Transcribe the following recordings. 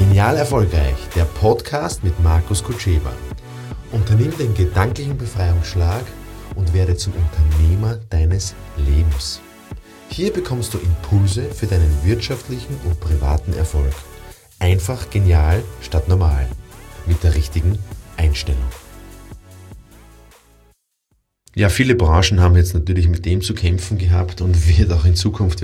Genial erfolgreich, der Podcast mit Markus Kutscheba. Unternimm den gedanklichen Befreiungsschlag und werde zum Unternehmer deines Lebens. Hier bekommst du Impulse für deinen wirtschaftlichen und privaten Erfolg. Einfach genial statt normal. Mit der richtigen Einstellung. Ja, viele Branchen haben jetzt natürlich mit dem zu kämpfen gehabt und werden auch in Zukunft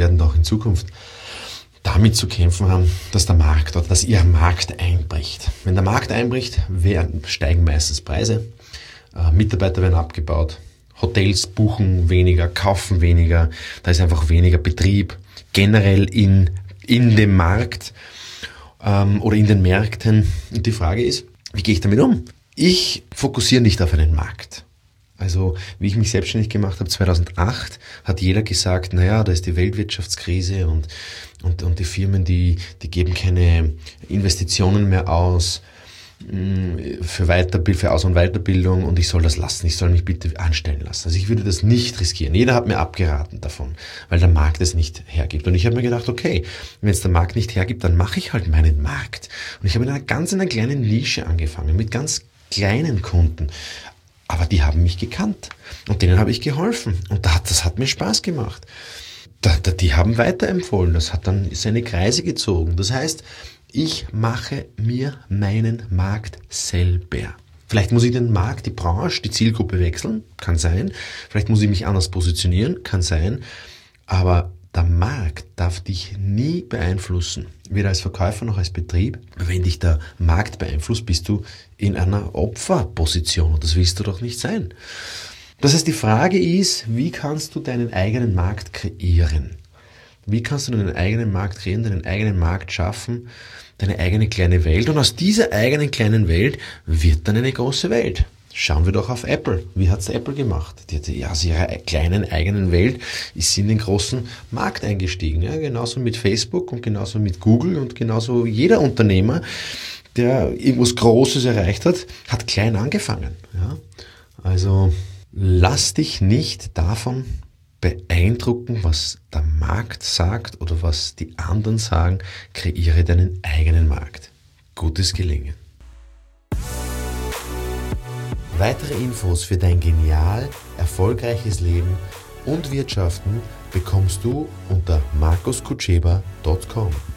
damit zu kämpfen haben, dass der Markt oder dass ihr Markt einbricht. Wenn der Markt einbricht, steigen meistens Preise, Mitarbeiter werden abgebaut, Hotels buchen weniger, kaufen weniger, da ist einfach weniger Betrieb generell in dem Markt oder in den Märkten. Und die Frage ist, wie gehe ich damit um? Ich fokussiere nicht auf einen Markt. Also, wie ich mich selbstständig gemacht habe, 2008, hat jeder gesagt, naja, da ist die Weltwirtschaftskrise und die Firmen, die geben keine Investitionen mehr aus für Aus- und Weiterbildung und ich soll das lassen, ich soll mich bitte anstellen lassen. Also ich würde das nicht riskieren. Jeder hat mir abgeraten davon, weil der Markt es nicht hergibt. Und ich habe mir gedacht, okay, wenn es der Markt nicht hergibt, dann mache ich halt meinen Markt. Und ich habe in einer kleinen Nische angefangen, mit ganz kleinen Kunden. Aber die haben mich gekannt und denen habe ich geholfen und das hat mir Spaß gemacht. Die haben weiterempfohlen, das hat dann seine Kreise gezogen. Das heißt, ich mache mir meinen Markt selber. Vielleicht muss ich den Markt, die Branche, die Zielgruppe wechseln, kann sein. Vielleicht muss ich mich anders positionieren, kann sein. Aber der Markt darf dich nie beeinflussen, weder als Verkäufer noch als Betrieb. Wenn dich der Markt beeinflusst, bist du in einer Opferposition und das willst du doch nicht sein. Das heißt, die Frage ist, wie kannst du deinen eigenen Markt kreieren? Wie kannst du deinen eigenen Markt kreieren, deinen eigenen Markt schaffen, deine eigene kleine Welt? Und aus dieser eigenen kleinen Welt wird dann eine große Welt. Schauen wir doch auf Apple. Wie hat's Apple gemacht? Aus ihrer kleinen eigenen Welt ist sie in den großen Markt eingestiegen. Ja, genauso mit Facebook und genauso mit Google und genauso jeder Unternehmer, der irgendwas Großes erreicht hat, hat klein angefangen. Ja? Also lass dich nicht davon beeindrucken, was der Markt sagt oder was die anderen sagen. Kreiere deinen eigenen Markt. Gutes Gelingen. Weitere Infos für dein genial erfolgreiches Leben und Wirtschaften bekommst du unter markuskutscheba.com.